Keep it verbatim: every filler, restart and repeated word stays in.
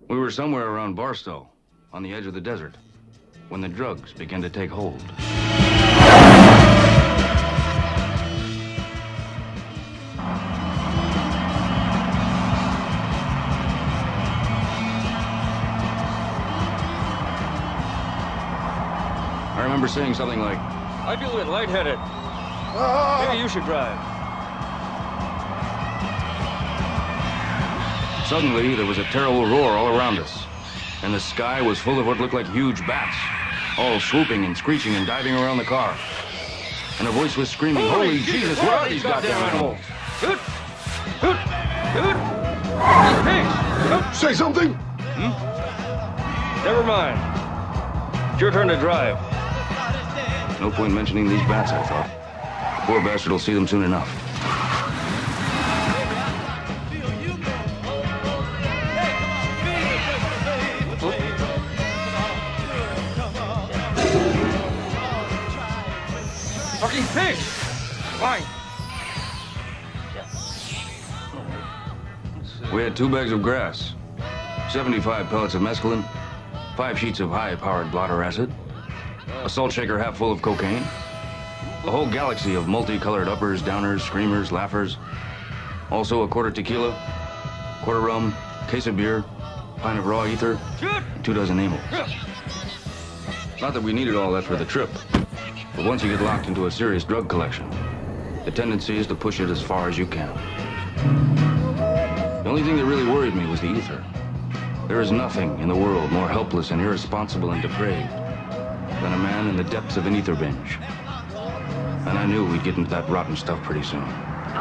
We were somewhere around Barstow, on the edge of the desert, when the drugs began to take hold. I remember saying something like, I feel a bit lightheaded. Ah! Maybe you should drive. Suddenly, there was a terrible roar all around us, and the sky was full of what looked like huge bats, all swooping and screeching and diving around the car. And a voice was screaming, Holy, Holy Jesus, Jesus, what are these goddamn animals? Hoot! Hoot! Hoot! Pigs! Say something! Hmm? Never mind. It's your turn to drive. No point mentioning these bats, I thought. The poor bastard will see them soon enough. Fucking pigs! Fine. We had two bags of grass, seventy-five pellets of mescaline, five sheets of high-powered blotter acid, a salt shaker half full of cocaine, a whole galaxy of multicolored uppers, downers, screamers, laughers, also a quarter tequila, quarter rum, case of beer, pint of raw ether, and two dozen amyls. Not that we needed all that for the trip, but once you get locked into a serious drug collection, the tendency is to push it as far as you can. The only thing that really worried me was the ether. There is nothing in the world more helpless and irresponsible and depraved than a man in the depths of an ether binge. And I knew we'd get into that rotten stuff pretty soon.